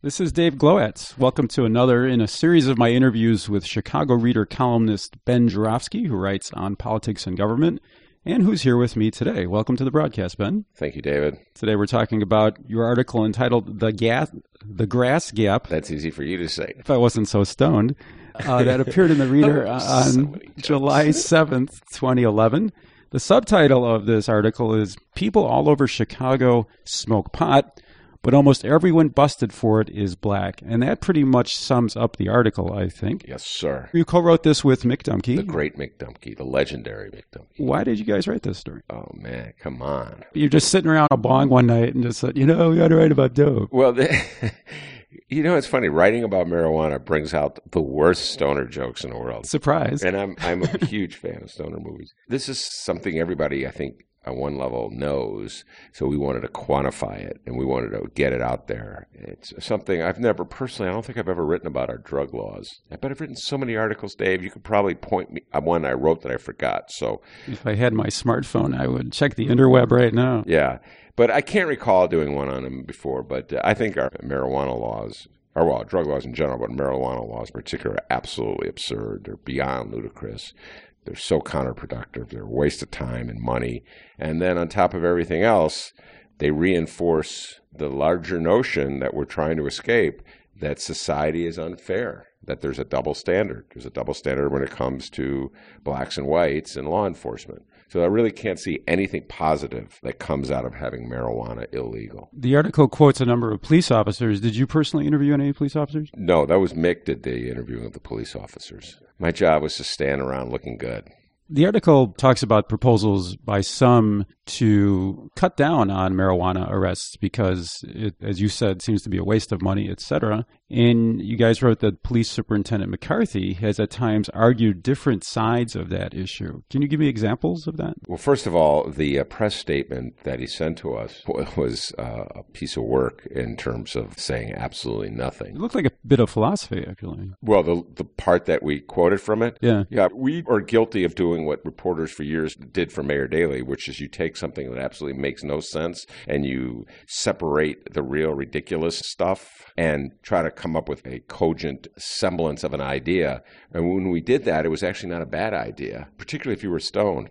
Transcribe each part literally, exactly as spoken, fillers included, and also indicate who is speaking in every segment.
Speaker 1: This is Dave Glowacz. Welcome to another in a series of my interviews with Chicago Reader columnist Ben Joravsky, who writes on politics and government, and who's here with me today. Welcome to the broadcast, Ben.
Speaker 2: Thank you, David.
Speaker 1: Today we're talking about your article entitled The Gas, The Grass Gap.
Speaker 2: That's easy for you to say.
Speaker 1: If I wasn't so stoned. Uh, that appeared in the Reader on
Speaker 2: so
Speaker 1: July seventh, twenty eleven. The subtitle of this article is People All Over Chicago Smoke Pot, but almost everyone busted for it is black. And that pretty much sums up the article, I think.
Speaker 2: Yes, sir.
Speaker 1: You co-wrote this with Mick Dumke.
Speaker 2: The great Mick Dumke, the legendary Mick Dumke.
Speaker 1: Why did you guys write this story?
Speaker 2: Oh, man, come on.
Speaker 1: You're just sitting around a bong one night and just said, you know, we got to write about dope.
Speaker 2: Well, the, you know, it's funny. Writing about marijuana brings out the worst stoner jokes in the world.
Speaker 1: Surprise.
Speaker 2: And I'm, I'm a huge fan of stoner movies. This is something everybody, I think, on one level knows, so we wanted to quantify it, and we wanted to get it out there. It's something I've never, personally, I don't think I've ever written about our drug laws. But I've written so many articles, Dave, you could probably point me at one I wrote that I forgot. So,
Speaker 1: if I had my smartphone, I would check the interweb right now.
Speaker 2: Yeah, but I can't recall doing one on them before, but uh, I think our marijuana laws, or well, drug laws in general, but marijuana laws in particular, are absolutely absurd. They're beyond ludicrous. They're so counterproductive. They're a waste of time and money. And then on top of everything else, they reinforce the larger notion that we're trying to escape, that society is unfair, that there's a double standard. There's a double standard when it comes to blacks and whites and law enforcement. So I really can't see anything positive that comes out of having marijuana illegal.
Speaker 1: The article quotes a number of police officers. Did you personally interview any police officers?
Speaker 2: No, that was Mick did the interviewing of the police officers. My job was to stand around looking good.
Speaker 1: The article talks about proposals by some to cut down on marijuana arrests because, it, as you said, seems to be a waste of money, et cetera. And you guys wrote that Police Superintendent McCarthy has at times argued different sides of that issue. Can you give me examples of that?
Speaker 2: Well, first of all, the uh, press statement that he sent to us was uh, a piece of work in terms of saying absolutely nothing.
Speaker 1: It looked like a bit of philosophy, actually.
Speaker 2: Well, the the part that we quoted from it,
Speaker 1: yeah,
Speaker 2: yeah, we are guilty of doing what reporters for years did for Mayor Daley, which is you take something that absolutely makes no sense and you separate the real ridiculous stuff and try to come up with a cogent semblance of an idea. And when we did that, it was actually not a bad idea, particularly if you were stoned.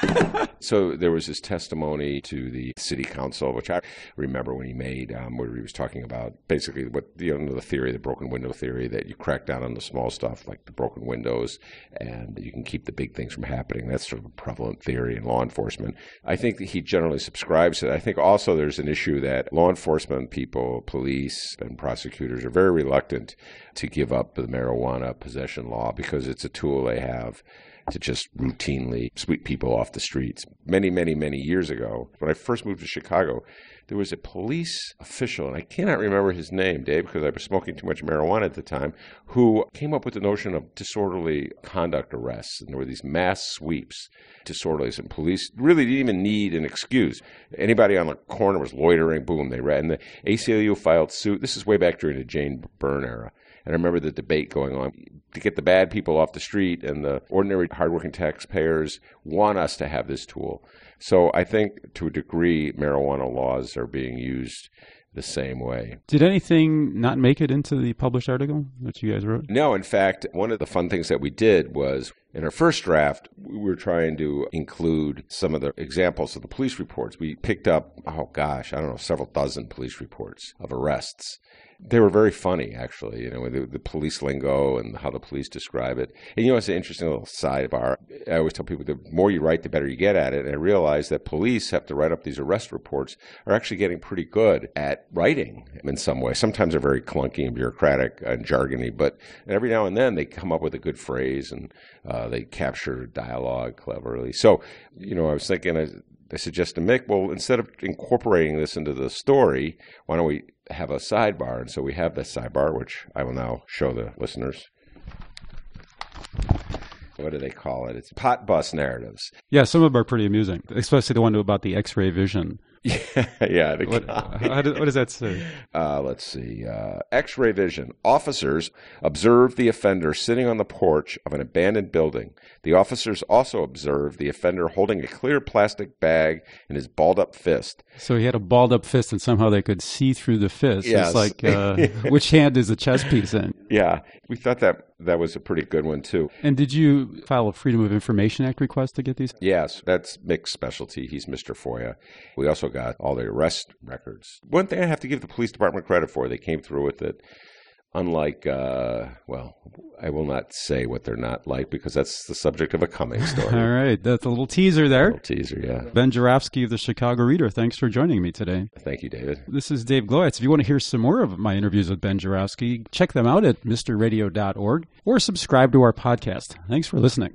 Speaker 2: So there was this testimony to the city council, which I remember when he made, um, where he was talking about basically what you know the theory, the broken window theory, that you crack down on the small stuff like the broken windows and you can keep the big things from happening. That's sort of a prevalent theory in law enforcement. I think that he generally subscribes to it. I think also there's an issue that law enforcement people, police and prosecutors are very reluctant to give up the marijuana possession law because it's a tool they have to just routinely sweep people off the streets. Many, many, many years ago, when I first moved to Chicago, there was a police official, and I cannot remember his name, Dave, because I was smoking too much marijuana at the time, who came up with the notion of disorderly conduct arrests. And there were these mass sweeps, disorderlies, and police really didn't even need an excuse. Anybody on the corner was loitering, boom, they ran. And the A C L U filed suit. This is way back during the Jane Byrne era. And I remember the debate going on to get the bad people off the street, and the ordinary hardworking taxpayers want us to have this tool. So I think to a degree, marijuana laws are being used the same way.
Speaker 1: Did anything not make it into the published article that you guys wrote?
Speaker 2: No, in fact, one of the fun things that we did was in our first draft, we were trying to include some of the examples of the police reports. We picked up, oh gosh, I don't know, several dozen police reports of arrests. They were very funny, actually, you know, the, the police lingo and how the police describe it. And, you know, it's an interesting little sidebar. I always tell people the more you write, the better you get at it. And I realize that police have to write up these arrest reports are actually getting pretty good at writing in some way. Sometimes they're very clunky and bureaucratic and jargony, but every now and then they come up with a good phrase and uh, they capture dialogue cleverly. So, you know, I was thinking, I, I suggest to Mick, well, instead of incorporating this into the story, why don't we have a sidebar? And so we have this sidebar, which I will now show the listeners. What do they call it? It's pot bus narratives.
Speaker 1: Yeah, some of them are pretty amusing, especially the one about the X-ray vision,
Speaker 2: Yeah, yeah. The
Speaker 1: What,
Speaker 2: guy.
Speaker 1: how does, what does that say?
Speaker 2: Uh, let's see. Uh, X-ray vision. Officers observed the offender sitting on the porch of an abandoned building. The officers also observed the offender holding a clear plastic bag in his balled-up fist.
Speaker 1: So he had a balled up fist, and somehow they could see through the fist.
Speaker 2: Yes.
Speaker 1: It's like, uh, which hand is the chess piece in?
Speaker 2: Yeah, we thought that that was a pretty good one, too.
Speaker 1: And did you file a Freedom of Information Act request to get these?
Speaker 2: Yes, that's Mick's specialty. He's Mister FOIA. We also got all the arrest records. One thing I have to give the police department credit for, they came through with it. Unlike, uh, well, I will not say what they're not like because that's the subject of a coming story.
Speaker 1: All right. That's a little teaser there.
Speaker 2: Little teaser, yeah.
Speaker 1: Ben Joravsky of the Chicago Reader, thanks for joining me today.
Speaker 2: Thank you, David.
Speaker 1: This is Dave Glowacz. If you want to hear some more of my interviews with Ben Joravsky, check them out at mister radio dot org or subscribe to our podcast. Thanks for listening.